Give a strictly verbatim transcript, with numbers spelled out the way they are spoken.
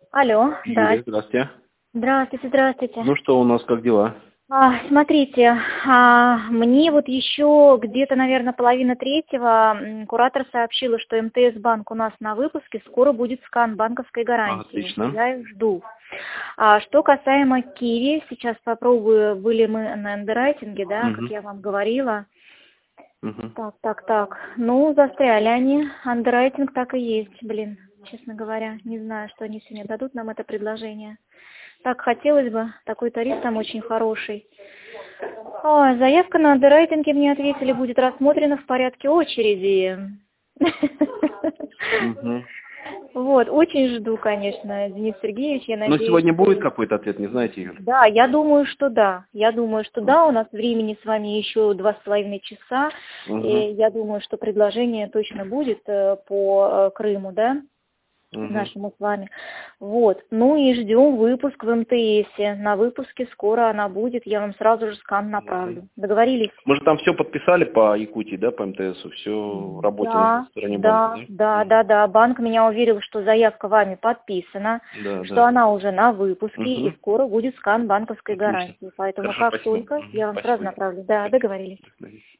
Алло, да. Юлия, здравствуйте. Здравствуйте, здравствуйте. Ну что у нас, как дела? А, смотрите, а, мне вот еще где-то, наверное, половина третьего м, куратор сообщила, что эм тэ эс-банк у нас на выпуске, скоро будет скан банковской А, гарантии. отлично. Я их жду. А что касаемо Киви, сейчас попробую, были мы на андеррайтинге, да, как Угу. я вам говорила. Угу. Так, так, так. Ну, застряли они. Андеррайтинг так и есть, блин, честно говоря. Не знаю, что они сегодня дадут нам это предложение. Так, хотелось бы. Такой тариф там очень хороший. О, заявка на андеррайтинге, мне ответили, будет рассмотрена в порядке очереди. Угу. Вот, очень жду, конечно, Денис Сергеевич, я Но надеюсь. сегодня будет какой-то ответ, не знаете, Юль? Да, я думаю, что да. Я думаю, что да, у нас времени с вами еще два с половиной часа. Угу. И я думаю, что предложение точно будет э, по э, Крыму, да, Угу. нашему с вами. Вот. Ну и ждем выпуск в эм тэ эсе. На выпуске скоро она будет. Я вам сразу же скан направлю. Договорились? Мы же там все подписали по Якутии, да, по эм тэ эсу, все в работе на Да, стороне банка, да, да? да, Угу. да, да. Банк меня уверил, что заявка вами подписана, Да, что да. она уже на выпуске и Угу. скоро будет скан банковской Отлично. гарантии. Поэтому Хорошо, как спасибо. только Угу. я вам сразу Спасибо. направлю. Да, Спасибо. договорились. До свидания.